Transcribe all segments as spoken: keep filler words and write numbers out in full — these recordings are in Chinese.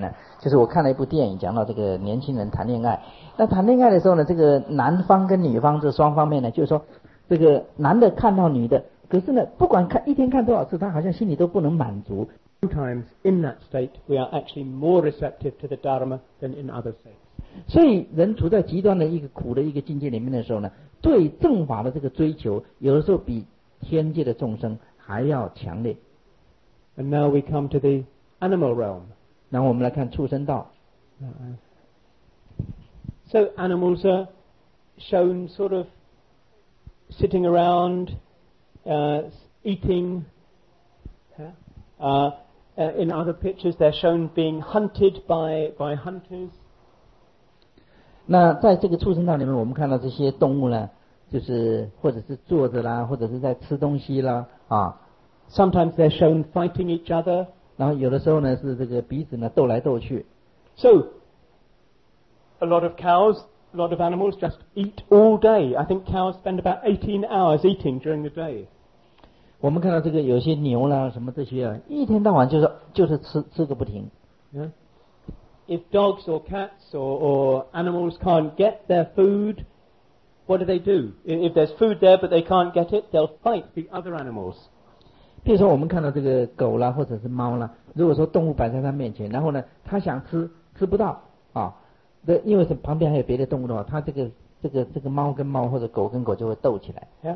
呢，就是我看了一部电影，讲到这个年轻人谈恋爱。那谈恋爱的时候呢，这个男方跟女方这双方面呢，就是说这个男的看到女的，可是呢，不管看一天看多少次，他好像心里都不能满足。 Sometimes in that state, we are actually more receptive to the Dharma than in other states. 所以人处在极端的一个苦的一个境界里面的时候呢，对正法的这个追求，有的时候比天界的众生还要强烈。 And now we come to the animal realm. 然后我们来看畜生道。 Uh, so animals are shown sort of sitting around, uh, eating. Uh, uh, in other pictures, they're shown being hunted by by hunters. 那在这个畜生道里面，我们看到这些动物呢，就是或者是坐着啦，或者是在吃东西啦啊。 Sometimes they're shown fighting each other. 然后有的时候呢是这个彼此呢斗来斗去。 So a lot of cows, a lot of animals just eat all day. I think cows spend about eighteen hours eating during the day. 我们看到这个有些牛啦什么这些啊，一天到晚就是就是吃吃个不停。 Yeah. If dogs or cats or, or animals can't get their food, what do they do? If there's food there but they can't get it, they'll fight the other animals. 比如说我们看到这个狗啦或者是猫啦，如果说动物摆在它面前，然后呢它想吃吃不到啊，这因为是旁边还有别的动物的话，它这个这个这个猫跟猫或者狗跟狗就会斗起来。 Yeah.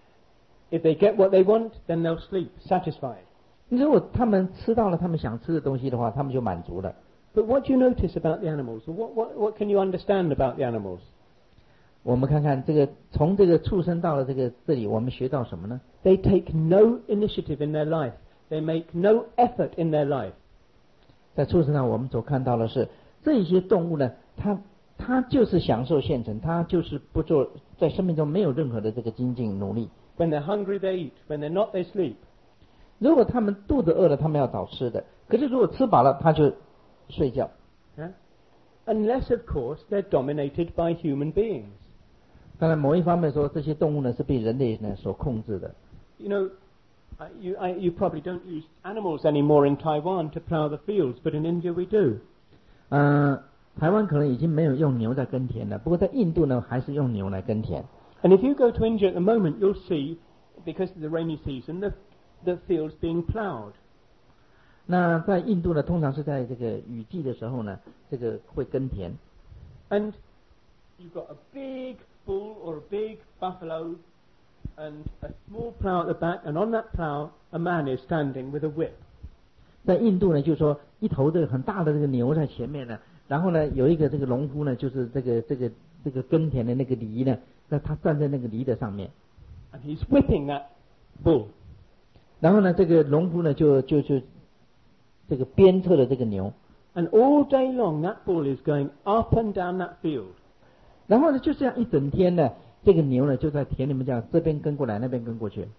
If they get what they want, then they'll sleep, satisfied. 如果他们吃到了他们想吃的东西的话，他们就满足了。 But what do you notice about the animals? What, what, what can you understand about the animals? 我们看看这个从这个畜生到了这个这里，我们学到什么呢？ They take no initiative in their life. They make no effort in their life. 在畜生上，我们所看到的是这些动物呢，它它就是享受现成，它就是不做，在生命中没有任何的这个精进努力。 When they're hungry, they eat. When they're not, they sleep. 如果他们肚子饿了，他们要找吃的；可是如果吃饱了，他就睡觉。 Yeah? Unless, of course, they're dominated by human beings. 当然，某一方面说，这些动物呢是被人类呢所控制的。 You know, uh, you, I, you probably don't use animals anymore in Taiwan to plough the fields, but in India we do. 嗯，台湾可能已经没有用牛在耕田了，不过在印度呢，还是用牛来耕田。 And if you go to India at the moment, you'll see, because of the rainy season, the, the fields being ploughed. 那在印度呢，通常是在这个雨季的时候呢，这个会耕田。 And you've got a big bull or a big buffalo and a small plough at the back, and on that plough, a man is standing with a whip. 在印度呢，就是说一头这个很大的这个牛在前面呢，然后呢有一个这个农夫呢，就是这个这个这个耕田的那个犁呢，那他站在那个犁的上面。 And he's whipping that bull. 然后呢，这个农夫呢就就就这个鞭策了这个牛。 And all day long, that bull is going up and down that field. 然后呢，就这样一整天呢，这个牛呢就在田里面这样这边跟过来，那边跟过去。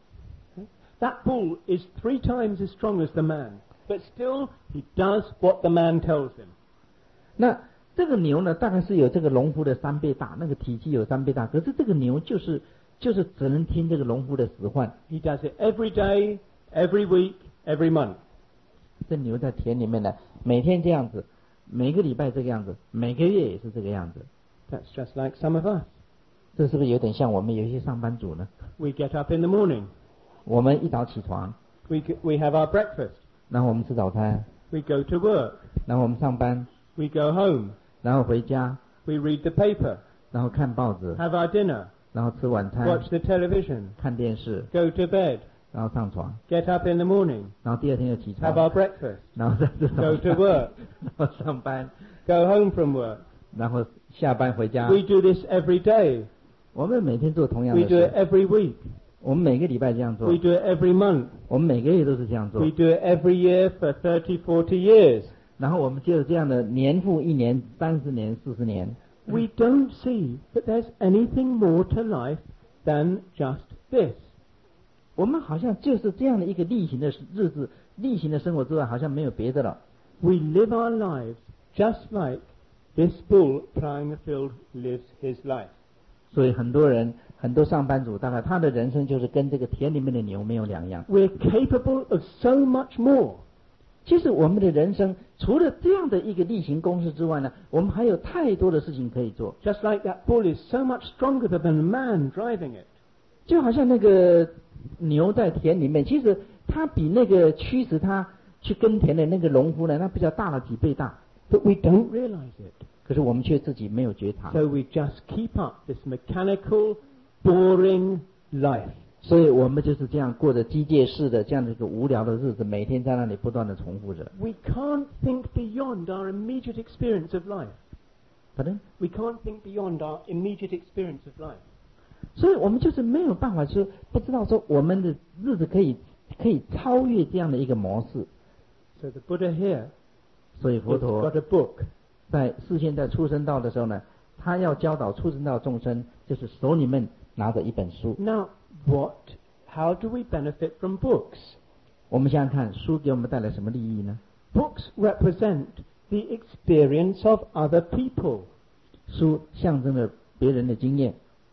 That bull is three times as strong as the man, but still he does what the man tells him. 那这个牛呢，大概是有这个农夫的三倍大，那个体积有三倍大，可是这个牛就是就是只能听这个农夫的使唤。 He does it every day, every week, every month. 这牛在田里面呢，每天这样子，每个礼拜这个样子，每个月也是这个样子。 That's just like some of us. 这是不是有点像我们有一些上班族呢？ We get up in the morning. 我们一早起床， We g- we have our breakfast. 然后我们吃早餐， We go to work. 然后我们上班， We go home. 然后回家， We read the paper. 然后看报纸， Have our dinner. 然后吃晚餐， Watch the television. 看电视， Go to bed. 然后上床， Get up in the morning. 然后第二天又起床 Have，our breakfast. 然后再吃早 Go 餐 to work. 然后上班， Go home from work. 然后下班回家。 We do this every day. 我们每天做同样 We 的 do it 事， every week. 我们每个礼拜这样做 We，do it every month. 我们每个月都是这样做 We，do it every year for thirty, forty years. 然后我们就这样的年复一年，三十年、四十年。 We don't see that there's anything more to life than just this. 我们好像就是这样的一个例行的日子、例行的生活之外，好像没有别的了。 We live our lives just like this bull ploughing the field lives his life. 所以很多人、很多上班族，大概他的人生就是跟这个田里面的牛没有两样。 We're capable of so much more. 其实我们的人生除了这样的一个例行公事之外呢，我们还有太多的事情可以做。 Just like that bull is so much stronger than the man driving it. 就好像那个牛在田里面，其实它比那个驱使它去耕田的那个农夫呢，那比较大了几倍大。 But we don't realize it. 可是我们却自己没有觉察， So we just keep up this mechanical, boring life. 所以我们就是这样过着机械式的这样的一个无聊的日子，每天在那里不断的重复着。 We can't think beyond our immediate experience of life. 反正， We can't think beyond our immediate experience of life. 所以我们就是没有办法说，不知道说我们的日子可以可以超越这样的一个模式。 So the Buddha here 所以佛 has 陀 got a book. 在视现在出生道的时候呢，他要教导出生道众生，就是手里面拿着一本书。 Now, what, how do we benefit from books? 我们想想看，书给我们带来什么利益呢？ Books represent the experience of other people. 书象征了别人的经验。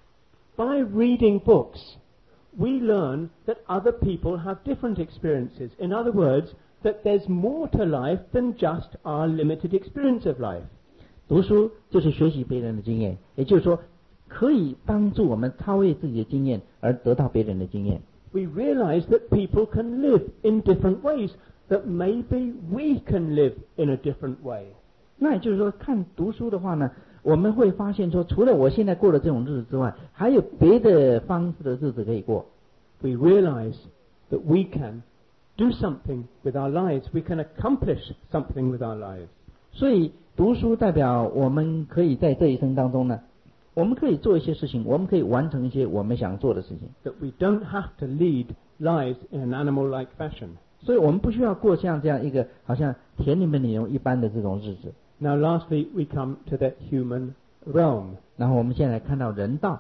By reading books, we learn that other people have different experiences. In other words, that there's more to life than just our limited experience of life. 读书就是学习别人的经验，也就是说，可以帮助我们超越自己的经验，而得到别人的经验。 We realize that people can live in different ways, that maybe we can live in a different way. 那也就是说，看读书的话呢，我们会发现说，除了我现在过的这种日子之外，还有别的方式的日子可以过。 We realize that we can do something with our lives. We can accomplish something with our lives. 所以读书代表我们可以在这一生当中呢，我们可以做一些事情，我们可以完成一些我们想做的事情。 That we don't have to lead lives in an animal-like fashion. 所以我们不需要过像这样一个好像田里面的牛一般的这种日子。 Now, lastly, we come to the human realm. 然后我们现在来看到人道。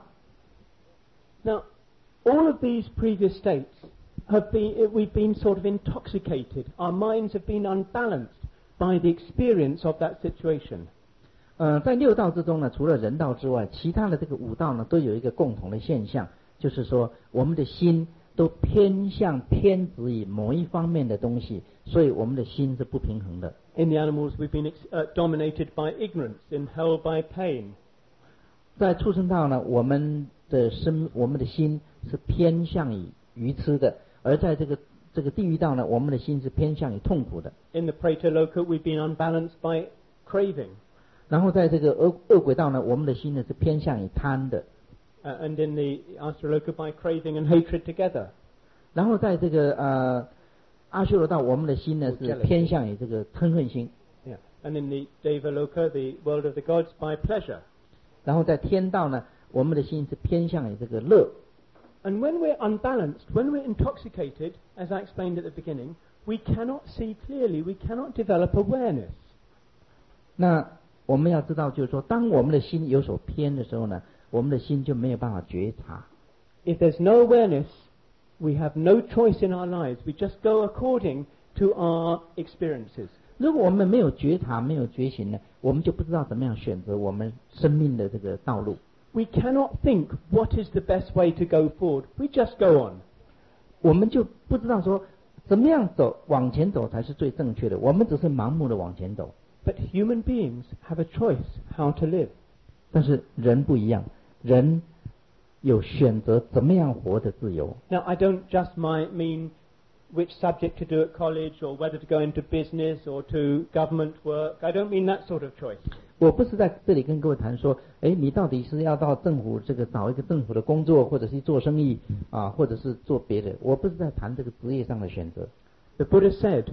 Now, all of these previous states have been, we've been sort of intoxicated. Our minds have been unbalanced by the experience of that situation. 呃，在六道之中呢，除了人道之外，其他的这个五道呢，都有一个共同的现象，就是说我们的心都偏向偏执于某一方面的东西，所以我们的心是不平衡的。 In the animals, we've been uh, dominated by ignorance, and held by pain. 在畜生道呢，我们的身，我们的心是偏向于愚痴的；而在这个这个地狱道呢，我们的心是偏向于痛苦的。 In the Preta-loka, we've been unbalanced by craving. 然后在这个恶恶鬼道呢，我们的心呢是偏向于贪的。 Uh, and in the Astraloka, by craving and hatred together. 然后在这个呃阿修罗道，我们的心呢是偏向于这个嗔恨心。 Yeah. And in the Devaloka, the world of the gods, by pleasure. 然后在天道呢，我们的心是偏向于这个乐。 And when we're unbalanced, when we're intoxicated, as I explained at the beginning, we cannot see clearly, we cannot develop awareness. 那我们要知道，就是说，当我们的心有所偏的时候呢，我们的心就没有办法觉察。 If there's no awareness, we have no choice in our lives. We just go according to our experiences. 如果我们没有觉察，没有觉醒呢，我们就不知道怎么样选择我们生命的这个道路。 We cannot think what is the best way to go forward. We just go on. 我们就不知道说怎么样走，往前走才是最正确的。我们只是盲目的往前走。 But human beings have a choice how to live. 但是人不一样，人有选择怎么样活的自由。 Now, I don't just my, mean which subject to do at college or whether to go into business or to government work. I don't mean that sort of choice. 我不是在这里跟各位谈说，哎，你到底是要到政府这个找一个政府的工作，或者是做生意啊，或者是做别的。我不是在谈这个职业上的选择。 The Buddha said,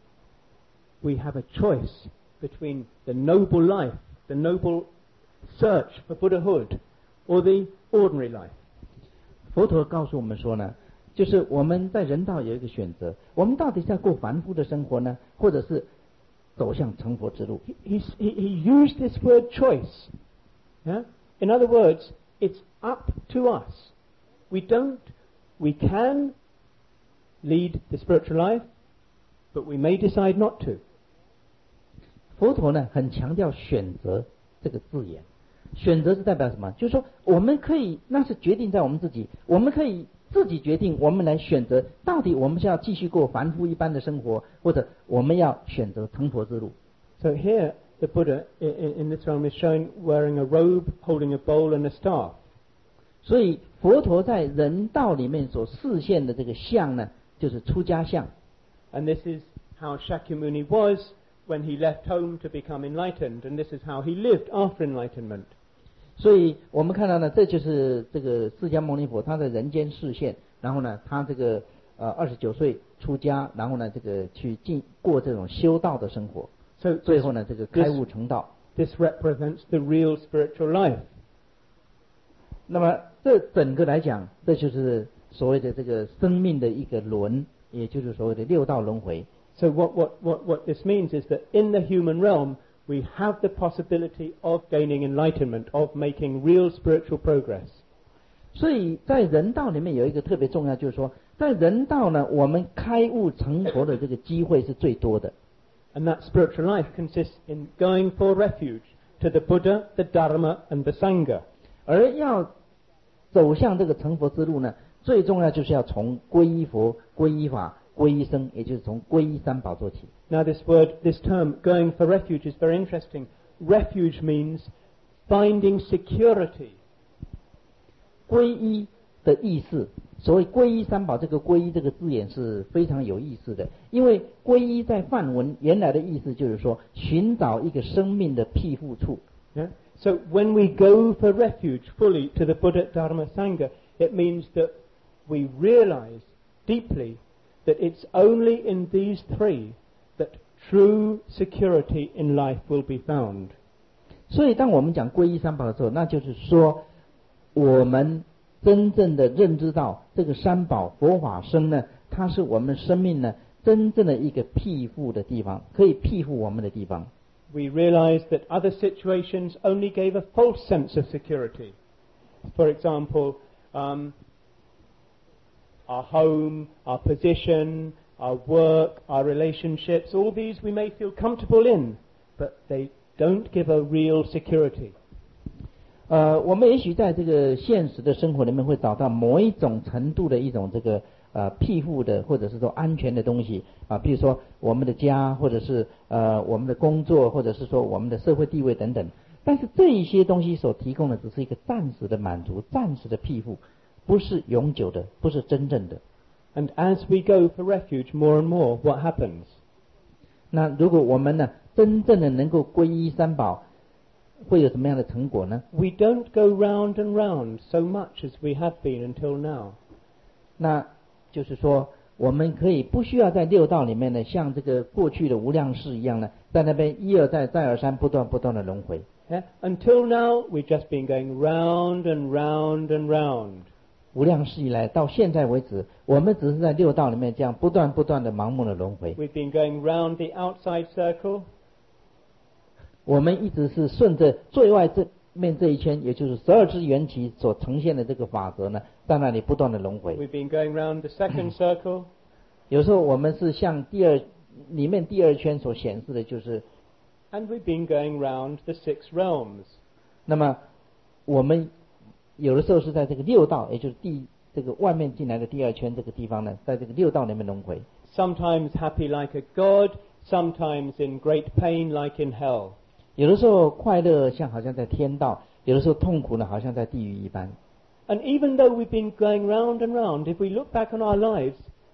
we have a choice between the noble life, the noble search for Buddhahood, or the ordinary life. 佛陀告诉我们说呢，就是我们在人道有一个选择，我们到底是要过凡夫的生活呢，或者是走向成佛之路。 He, he, he used this word choice. Yeah? In other words, it's up to us. We don't, we can lead the spiritual life, but we may decide not to. 佛陀呢很强调选择这个字眼，选择是代表什么？就是说我们可以，那是决定在我们自己，我们可以自己决定，我们来选择，到底我们是要继续过凡夫一般的生活，或者我们要选择成佛之路。 So here, the Buddha in, in this realm is shown wearing a robe, holding a bowl and a staff. 所以佛陀在人道里面所示现的这个相呢，就是出家相。 And this is how Shakyamuni was when he left home to become enlightened, and this is how he lived after enlightenment. 所以我们看到呢，这就是这个释迦牟尼佛他的人间示现，然后呢，他这个呃二十九岁出家，然后呢，这个去进过这种修道的生活， So 最后呢，这个开悟成道。 This represents the real spiritual life. 那么这整个来讲，这就是所谓的这个生命的一个轮，也就是所谓的六道轮回。 So what, what, what, what this means is that in the human realm, we have the possibility of gaining enlightenment, of making real spiritual progress. 所以在人道里面有一个特别重要，就是说，在人道呢，我们开悟成佛的这个机会是最多的。 And that spiritual life consists in going for refuge to the Buddha, the Dharma, and the Sangha. 而要走向这个成佛之路呢，最重要就是要从皈依佛、皈依法、皈依僧，也就是从皈依三宝做起。 Now this word, this term, going for refuge, is very interesting. Refuge means finding security. 皈依的意思，所谓皈依三宝，这个皈依这个字眼是非常有意思的，因为皈依在梵文原来的意思就是说寻找一个生命的庇护处。 Yeah? So when we go for refuge fully to the Buddha, Dharma, Sangha, it means that we realize deeply that it's only in these three that true security in life will be found. 所以当我们讲皈依三宝的时候，那就是说我们真正的认知到这个三宝佛法僧呢，它是我们生命呢真正的一个庇护的地方，可以庇护我们的地方。 We realize that other situations only gave a false sense of security. For example, um, our home, our position, our work, our relationships, all these we may feel comfortable in, but they don't give a real security. 呃，我们也许在这个现实的生活里面会找到某一种程度的一种这个呃庇护的或者是说安全的东西啊，比如说我们的家，或者是呃我们的工作，或者是说我们的社会地位等等。但是这一些东西所提供的只是一个暂时的满足，暂时的庇护，不是永久的，不是真正的。 And as we go for refuge more and more, what happens? 那如果我们呢真正的能够皈依三宝，会有什么样的成果呢？ We don't go round and round so much as we have been until now. 那就是说，我们可以不需要在六道里面呢，像这个过去的无量世一样呢，在那边一而再再而三不断不断的轮回。 Yeah? Until now, we've just been going round and round and round. 无量世以来到现在为止，我们只是在六道里面这样不断不断的盲目的轮回。 We've been going round the outside circle. 我们一直是顺着最外这面这一圈，也就是十二支缘起所呈现的这个法则呢，在那里不断的轮回。 We've been going round the second circle. 有时候我们是像第二里面第二圈所显示的，就是 And we've been going round the six realms. 那么我们有的时候是在这个六道，也就是第这个外面进来的第二圈这个地方呢，在这个六道里面轮回。 Sometimes happy like a god, sometimes in great pain like in hell. 有的时候快乐像好像在天道，有的时候痛苦呢好像在地狱一般。 And even though we've been going round and round, if we look back on our lives,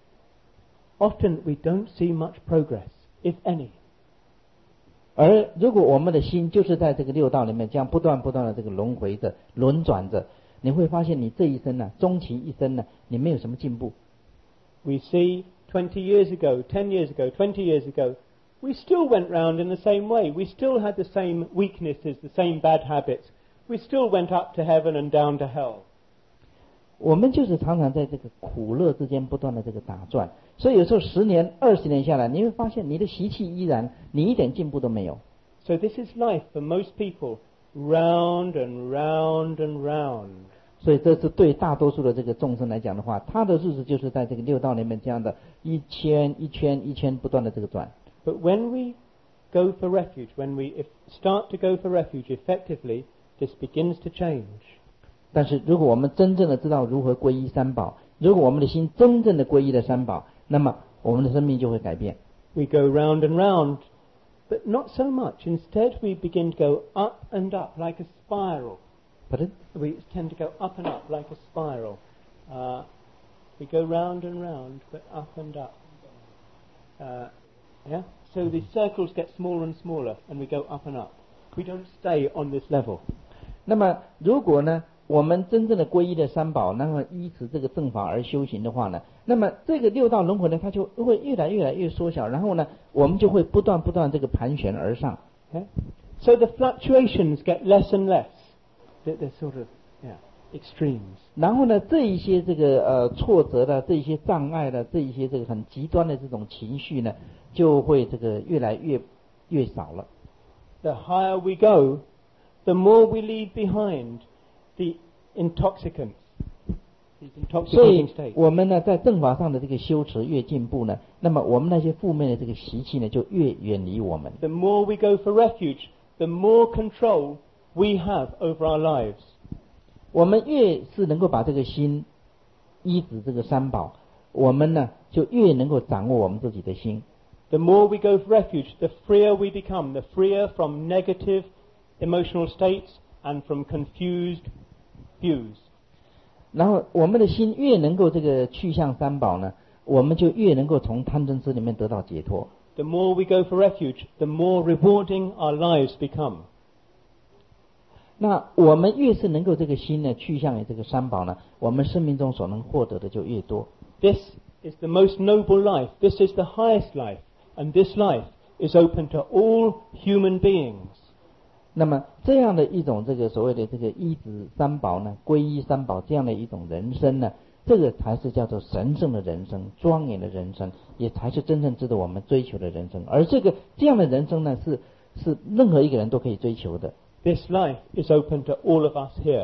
often we don't see much progress, if any. 而如果我们的心就是在这个六道里面这样不断不断的这个轮回着、轮转着，你会发现你这一生呢，终其一生呢，你没有什么进步。 We see twenty years ago, ten years ago, twenty years ago, we still went round in the same way. We still had the same weaknesses, the same bad habits. We still went up to heaven and down to hell. 我们就是常常在这个苦乐之间不断的这个打转，所以有时候十年、二十年下来，你会发现你的习气依然，你一点进步都没有。 So this is life for most people, round and round and round. 所以这是对大多数的这个众生来讲的话，他的日子就是在这个六道里面这样的一圈一圈一圈不断的这个转。 But when we go for refuge, when we if start to go for refuge effectively, this begins to change. 但是如果我们真正的知道如何皈依三宝，如果我们的心真正的皈依了三宝，那么我们的生命就会改变。 We go round and round, but not so much. Instead, we begin to go up and up like a spiral. Pardon? We tend to go up and up like a spiral. Uh, we go round and round, but up and up. Uh, yeah? So the circles get smaller and smaller, and we go up and up. We don't stay on this level. 那么如果呢我们真正的皈依的三宝，那么依持这个正法而修行的话呢，那么这个六道轮回呢，它就会越来越来越缩小，然后呢，我们就会不断不断这个盘旋而上。 Okay? So the fluctuations get less and less. They're, they're sort of, yeah, extremes. 然后呢，这一些这个呃挫折的，这一些障碍的，这一些这个很极端的这种情绪呢，就会这个越来越越少了。 The higher we go, the more we leave behind the intoxicants, these 所 intoxicating 以 states. 我们呢，在正法上的这个修持越进步呢，那么我们那些负面的这个习气呢，就越远离我们。 The more we go for refuge, the more control we have over our lives. 我们越是能够把这个心依止这个三宝，我们呢就越能够掌握我们自己的心。 The more we go for refuge, the freer we become, the freer from negative emotional states and from confused views. 然后我们的心越能够这个去向三宝呢，我们就越能够从贪嗔痴里面得到解脱。 The more we go for refuge, the more rewarding our lives become. 那我们越是能够这个心呢去向于这个三宝呢，我们生命中所能获得的就越多。 This is the most noble life. This is the highest life. And this life is open to all human beings. 那么这样的一种这个所谓的这个依止三宝呢，皈依三宝这样的一种人生呢，这个才是叫做神圣的人生，庄严的人生，也才是真正值得我们追求的人生。而这个这样的人生呢，是是任何一个人都可以追求的。 This life is open to all of us here.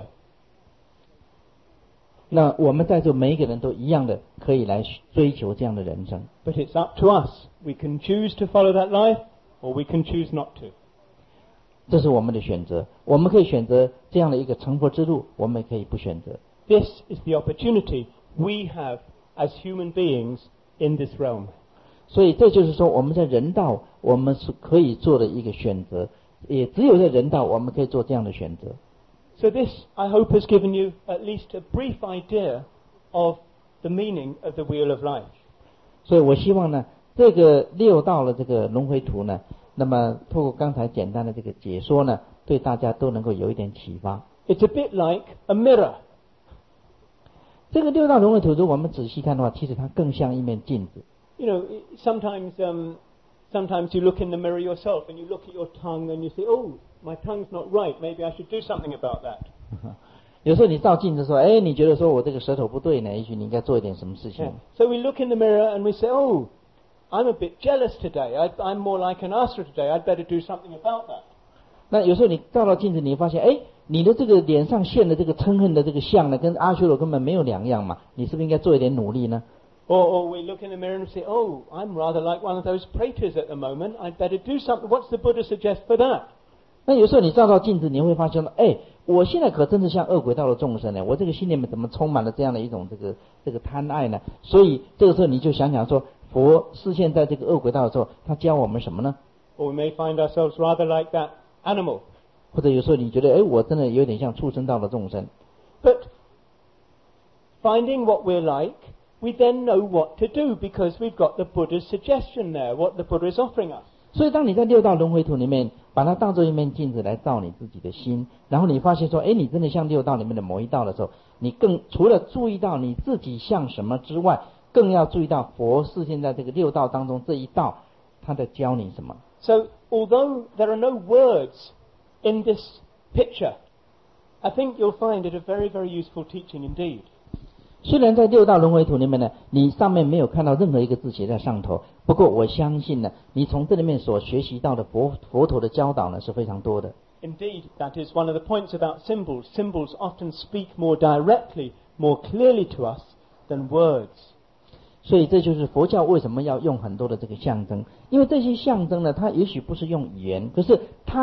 那我们在座每一个人都一样的可以来追求这样的人生。 But it's up to us. We can choose to follow that life, or we can choose not to. 这是我们的选择，我们可以选择这样的一个成佛之路，我们也可以不选择。 This is the opportunity we have as human beings in this realm. 所以这就是说，我们在人道我们是可以做的一个选择，也只有在人道我们可以做这样的选择。 So this, I hope, has given you at least a brief idea of the meaning of the Wheel of Life. 所以我希望呢，这个六道的这个轮回图呢，那么透过刚才简单的这个解说呢，对大家都能够有一点启发。 It's a bit like a mirror. 这个六道轮回图，如果我们仔细看的话，其实它更像一面镜子。 You know, sometimes, um, sometimes you look in the mirror yourself and you look at your tongue and you say, oh, my tongue's not right, maybe I should do something about that. 有时候你照镜子说，哎，你觉得说我这个舌头不对呢，也许你应该做一点什么事情。 Yeah. So we look in the mirror and we say, oh, I'm a bit jealous today. I, I'm more like an Asura today. I'd better do something about that. 那有时候你照到镜子，你发现，哎，你的这个脸上现的这个嗔恨的这个相呢，跟阿修罗根本没有两样嘛，你是不是应该做一点努力呢？ Or, or we look in the mirror and say, oh, I'm rather like one of those praetors at the moment. I'd better do something. What's the Buddha suggest for that? 那有时候你照到镜子，你会发现，哎，我现在可真是像恶鬼道的众生呢，我这个心里面怎么充满了这样的一种这个这个贪爱呢？所以这个时候你就想想说，佛视现在这个恶鬼道的时候，他教我们什么呢？ Or we may find ourselves rather like that animal. 或者有时候你觉得，哎，我真的有点像畜生道的众生。 But finding what we're like, we then know what to do because we've got the Buddha's suggestion there, what the Buddha is offering us. 所以当你在六道轮回图里面把它当做一面镜子来照你自己的心，然后你发现说，哎，你真的像六道里面的某一道的时候，你更除了注意到你自己像什么之外，更要注意到佛是现在这个六道当中这一道他在教你什么。 So although there are no words in this picture, I think you'll find it a very, very useful teaching indeed. 虽然在六道轮回图里面呢，你上面没有看到任何一个字写在上头，不过我相信呢，你从这里面所学习到的佛佛陀的教导呢是非常多的。 Indeed, that is one of the points about symbols. Symbols often speak more directly, more clearly to us than words. 所以这就是佛教为什么要用很多的这个象征，因为这些象征呢，它也许不是用语言，可是它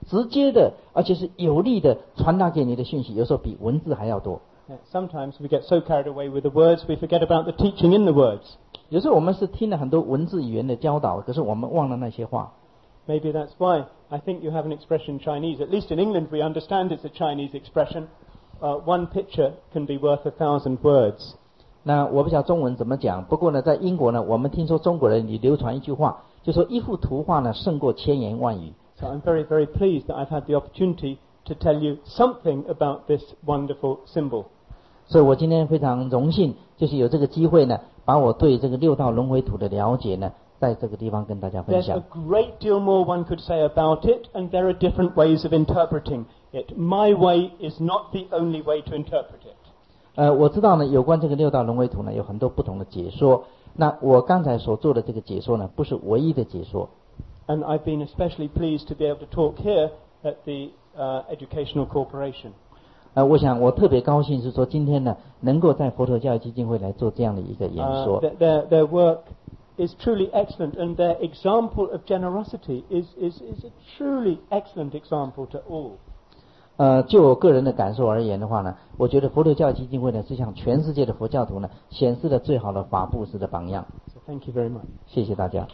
直接的，而且是有力的传达给你的讯息，有时候比文字还要多。 Yeah, sometimes we get so carried away with the words, we forget about the teaching in the words. 有时候我们是听了很多文字语言的教导，可是我们忘了那些话。 Maybe that's why I think you have an expression in Chinese. At least in England we understand it's a Chinese expression. Uh, one picture can be worth a thousand words. 那我不晓得中文怎么讲，不过呢，在英国呢，我们听说中国人也流传一句话，就说一幅图画呢胜过千言万语。 So I'm very, very pleased that I've had the opportunity to tell you something about this wonderful symbol. 所以我今天非常荣幸，就是有这个机会呢，把我对这个六道轮回图的了解呢，在这个地方跟大家分 There's 享。 a great deal more one could say about it, and there are different ways of interpreting it. My way is not the only way to interpret it. 呃，我知道呢，有关这个六道轮回图呢，有很多不同的解说。那我刚才所做的这个解说呢，不是唯一的解说。 And I've been especially pleased to be able to talk here at the uh, Educational Corporation. 呃，我想我特别高兴是说，今天呢，能够在佛陀教育基金会来做这样的一个演 Uh, 说。 their, their, their work is truly excellent, and their example of generosity is, is, is a truly excellent example to all. 呃，就我个人的感受而言的话呢，我觉得佛陀教育基金会呢，是向全世界的佛教徒呢，显示了最好的法布施的榜样。 So thank you very much. 谢谢大家。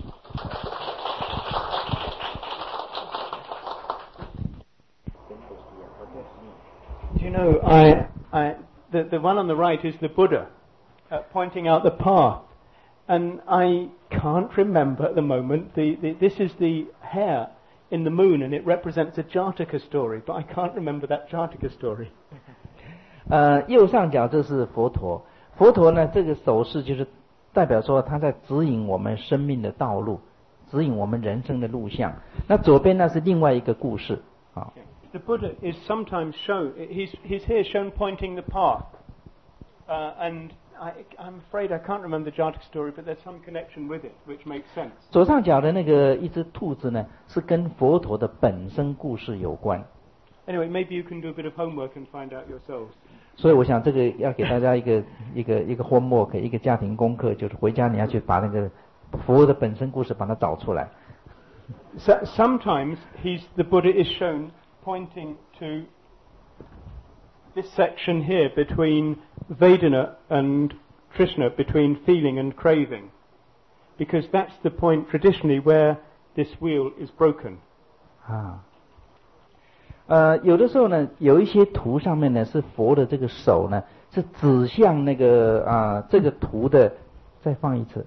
Do you know, I, I, the, the one on the right is the Buddha uh, pointing out the path. And I can't remember at the moment, the, the, this is the hair in the moon, and it represents a Jataka story, but I can't remember that Jataka story. 呃，右上角这是佛陀，佛陀呢这个手势就是代表说他在指引我们生命的道路，指引我们人生的路向。那左边呢是另外一个故事啊。 The Buddha is sometimes shown, he's, he's here shown pointing the path, uh, and I, I'm afraid I can't remember the Jataka story, but there's some connection with it, which makes sense. 左上角的那个一只兔子呢，是跟佛陀的本身故事有关。 Anyway, maybe you can do a bit of homework and find out yourselves. 所以我想这个要给大家一个一个一个 homework， 一个家庭功课，就是回家你要去把那个佛的本身故事把它找出来。 So, sometimes he's, the Buddha is shown pointing to this section here between Vedana and Trishna, between feeling and craving, because that's the point traditionally where this wheel is broken. 啊，呃，有的时候呢，有一些图上面呢是佛的这个手呢是指向那个啊这个图的，再放一次，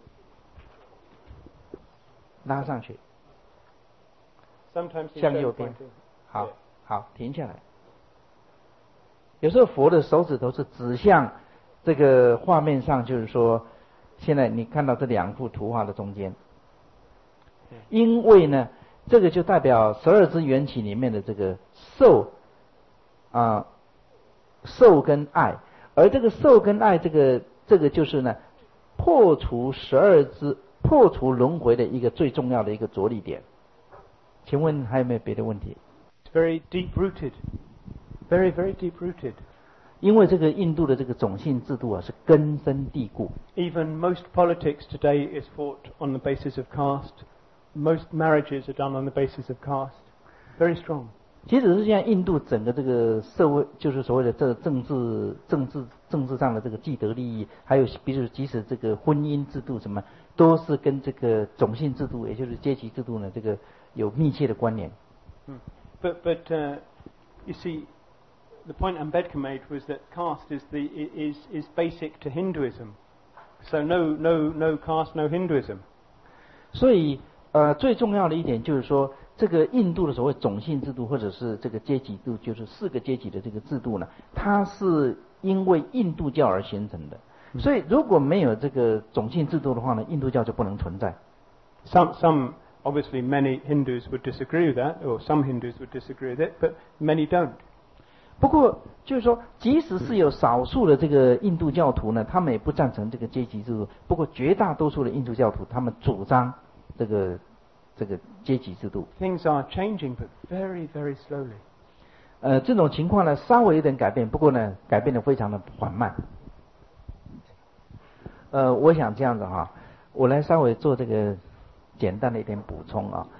拉上去， Sometimes he's 向 shown 右边， pointing. 好，好，停下来。有时候佛的手指头是指向这个画面上，就是说，现在你看到这两幅图画的中间，因为呢，这个就代表十二支缘起里面的这个受啊、受跟爱，而这个受跟爱，这个这个就是呢，破除十二支、破除轮回的一个最重要的一个着力点。请问还有没有别的问题？ It's very deep-rooted, very, very deep-rooted. 因为这个印度的这个种姓制度啊是根深蒂固。 Even most politics today is fought on the basis of caste. Most marriages are done on the basis of caste. Very strong. 即使是现在印度整个这个社会，就是所谓的这个政治、政治、政治上的这个既得利益，还有比如即使这个婚姻制度什么，都是跟这个种姓制度，也就是阶级制度呢，这个有密切的关联。 Hmm. But, but uh, you see, the point Ambedkar made was that caste is, the, is, is basic to Hinduism. So no, no, no caste, no Hinduism. 所以呃，最重要的一点就是说，这个印度的所谓种姓制度，或者是这个阶级制度，就是四个阶级的这个制度呢，它是因为印度教而形成的。所以如果没有这个种姓制度的话呢，印度教就不能存在。 Some, some, obviously many Hindus would disagree with that, or some Hindus would disagree with it, but many don't. 不过就是说，即使是有少数的这个印度教徒呢，他们也不赞成这个阶级制度。不过绝大多数的印度教徒，他们主张这个这个阶级制度。 Things are changing, but very, very slowly. 呃，这种情况呢，稍微有点改变，不过呢，改变的非常的缓慢。呃，我想这样子哈，我来稍微做这个简单的一点补充啊。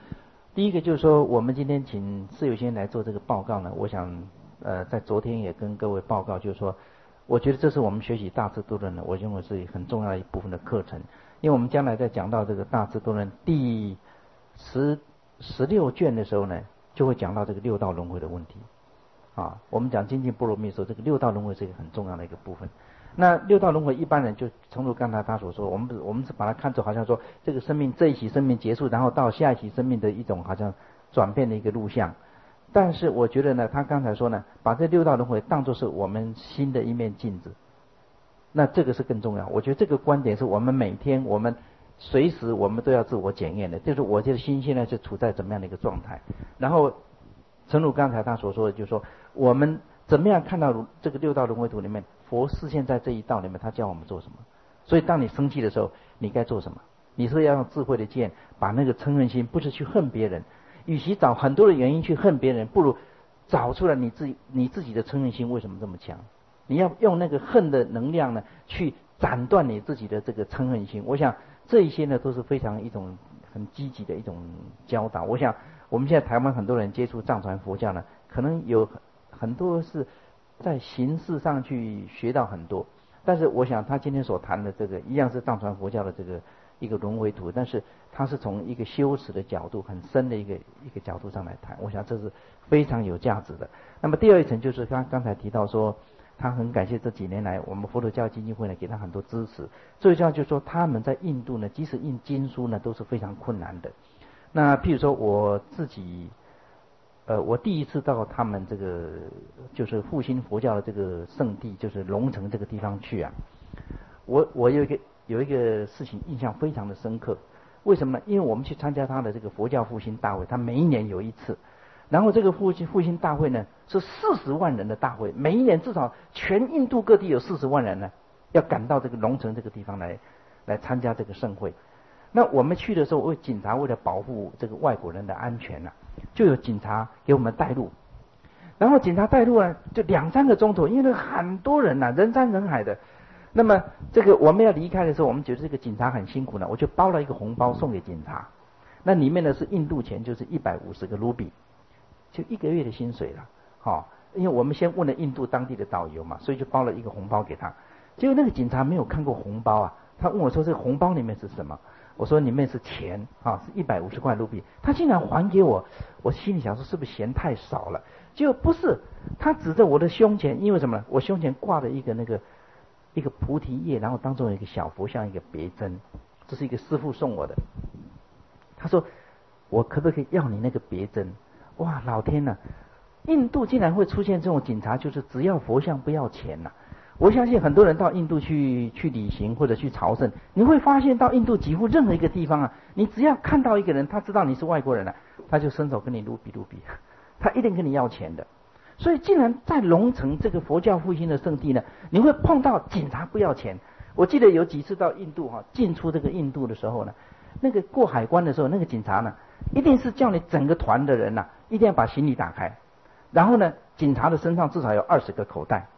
第一个就是说，我们今天请释友先生来做这个报告呢，我想呃在昨天也跟各位报告，就是说，我觉得这是我们学习大智度论呢，我认为是很重要的一部分的课程，因为我们将来在讲到这个大智度论第十十六卷的时候呢，就会讲到这个六道轮回的问题啊。我们讲精进波罗蜜的时候，这个六道轮回是一个很重要的一个部分。那六道轮回一般人就诚如刚才他所说，我们我们是把它看作好像说这个生命这一期生命结束，然后到下一期生命的一种好像转变的一个录像。但是我觉得呢，他刚才说呢，把这六道轮回当作是我们新的一面镜子，那这个是更重要。我觉得这个观点是我们每天我们随时我们都要自我检验的，就是我这个心现在是处在怎么样的一个状态。然后诚如刚才他所说的，就是说我们怎么样看到这个六道轮回图里面，佛示现在这一道里面，他教我们做什么。所以当你生气的时候，你该做什么？你是要用智慧的剑，把那个嗔恨心，不是去恨别人，与其找很多的原因去恨别人，不如找出来你自己你自己的嗔恨心为什么这么强。你要用那个恨的能量呢，去斩断你自己的这个嗔恨心。我想这一些呢，都是非常一种很积极的一种教导。我想我们现在台湾很多人接触藏传佛教呢，可能有很多是在形式上去学到很多，但是我想他今天所谈的这个一样是藏传佛教的这个一个轮回图，但是他是从一个修持的角度很深的一个一个角度上来谈，我想这是非常有价值的。那么第二一层就是他刚才提到说，他很感谢这几年来我们佛陀教育基金会呢给他很多支持，最重要就是说他们在印度呢，即使印经书呢都是非常困难的。那譬如说我自己呃，我第一次到他们这个就是复兴佛教的这个圣地，就是龙城这个地方去啊。我我有一个有一个事情印象非常的深刻，为什么呢？因为我们去参加他的这个佛教复兴大会，他每一年有一次，然后这个复兴复兴大会呢是四十万人的大会，每一年至少全印度各地有四十万人呢要赶到这个龙城这个地方来来参加这个盛会。那我们去的时候，为警察为了保护这个外国人的安全啊，就有警察给我们带路，然后警察带路呢，就两三个钟头，因为很多人呐、啊，人山人海的。那么这个我们要离开的时候，我们觉得这个警察很辛苦呢，我就包了一个红包送给警察，那里面呢是印度钱，就是一百五十个卢比，就一个月的薪水了。好、哦，因为我们先问了印度当地的导游嘛，所以就包了一个红包给他。结果那个警察没有看过红包啊，他问我说这个红包里面是什么？我说里面是钱啊，是一百五十块卢比，他竟然还给我，我心里想说是不是嫌太少了？结果不是，他指着我的胸前，因为什么呢？我胸前挂了一个那个一个菩提叶，然后当中有一个小佛像，一个别针，这是一个师父送我的。他说我可不可以要你那个别针？哇，老天呐，印度竟然会出现这种警察，就是只要佛像不要钱呐、啊！我相信很多人到印度去去旅行或者去朝圣，你会发现到印度几乎任何一个地方啊，你只要看到一个人，他知道你是外国人了、啊，他就伸手跟你卢比卢比，他一定跟你要钱的。所以竟然在龙城这个佛教复兴的圣地呢，你会碰到警察不要钱。我记得有几次到印度哈、啊，进出这个印度的时候呢，那个过海关的时候，那个警察呢，一定是叫你整个团的人呐、啊，一定要把行李打开，然后呢，警察的身上至少有二十个口袋。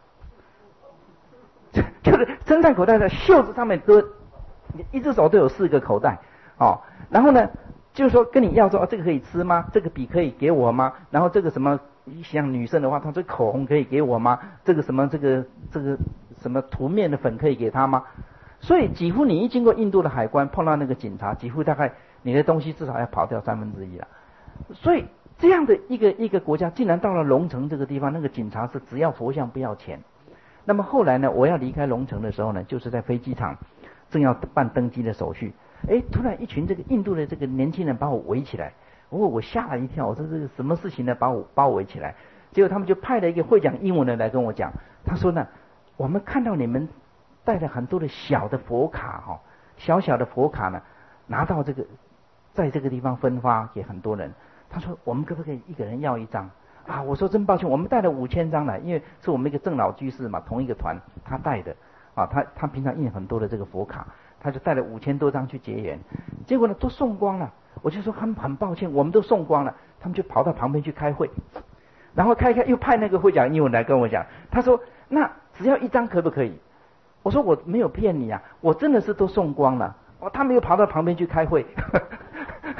就是身上口袋的袖子上面都一只手都有四个口袋哦，然后呢就是说跟你要说、哦、这个可以吃吗？这个笔可以给我吗？然后这个什么像女生的话，她说口红可以给我吗？这个什么这个这个什么涂面的粉可以给她吗？所以几乎你一经过印度的海关，碰到那个警察，几乎大概你的东西至少要跑掉三分之一了。所以这样的一个一个国家，竟然到了龙城这个地方，那个警察是只要佛像不要钱。那么后来呢，我要离开龙城的时候呢，就是在飞机场正要办登机的手续，哎，突然一群这个印度的这个年轻人把我围起来，哦，我吓了一跳，我说这个什么事情呢？把我包围起来，结果他们就派了一个会讲英文的来跟我讲，他说呢，我们看到你们带了很多的小的佛卡哈、哦，小小的佛卡呢，拿到这个在这个地方分发给很多人，他说我们可不可以一个人要一张？啊，我说真抱歉，我们带了五千张来，因为是我们一个正老居士嘛，同一个团他带的啊，他他平常印很多的这个佛卡，他就带了五千多张去结缘，结果呢都送光了，我就说很很抱歉，我们都送光了，他们就跑到旁边去开会，然后开开又派那个会讲英文来跟我讲，他说那只要一张可不可以？我说我没有骗你啊，我真的是都送光了，哦，他们又跑到旁边去开会。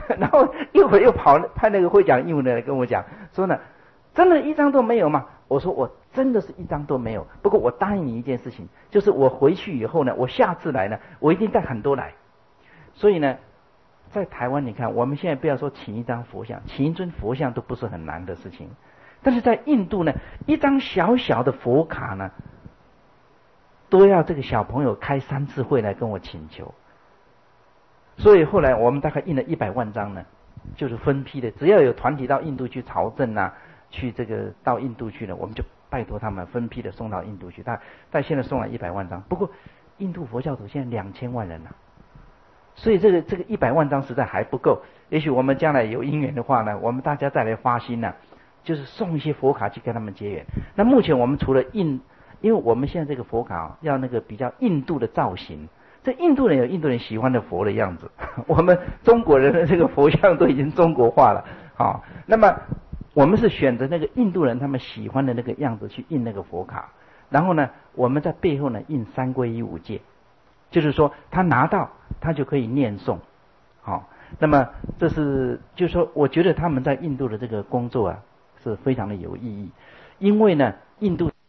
然后一会儿又跑派那个会讲英文的来跟我讲说呢，真的一张都没有吗？我说我真的是一张都没有，不过我答应你一件事情，就是我回去以后呢，我下次来呢，我一定带很多来。所以呢，在台湾你看，我们现在不要说请一张佛像，请一尊佛像都不是很难的事情，但是在印度呢，一张小小的佛卡呢，都要这个小朋友开三次会来跟我请求。所以后来我们大概印了一百万张呢，就是分批的，只要有团体到印度去朝圣啊，去这个到印度去呢，我们就拜托他们分批的送到印度去。但但现在送了一百万张，不过印度佛教徒现在两千万人了、啊，所以这个这个一百万张实在还不够。也许我们将来有因缘的话呢，我们大家再来发心呢、啊，就是送一些佛卡去跟他们结缘。那目前我们除了印，因为我们现在这个佛卡、啊、要那个比较印度的造型。这印度人有印度人喜欢的佛的样子，我们中国人的这个佛像都已经中国化了，好，那么我们是选择那个印度人他们喜欢的那个样子去印那个佛卡，然后呢，我们在背后呢印三皈依五戒，就是说他拿到他就可以念诵，好，那么这是就是说，我觉得他们在印度的这个工作啊是非常的有意义，因为呢，印度。